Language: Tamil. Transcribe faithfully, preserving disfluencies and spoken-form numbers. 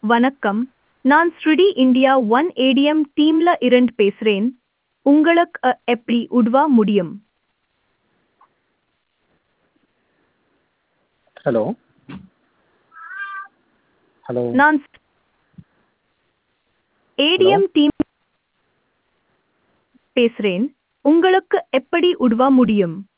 வணக்கம், நான் ஸ்ருடி இந்தியா ஒன் ஏடிஎம் டீம்ல இருந்து பேசுறேன். உங்களுக்கு அ, எப்படி உதவ முடியும்? ஹலோ ஹலோ நான் ஹலோ ஏடிஎம் டீம் பேசுறேன். உங்களுக்கு எப்படி உதவ முடியும்?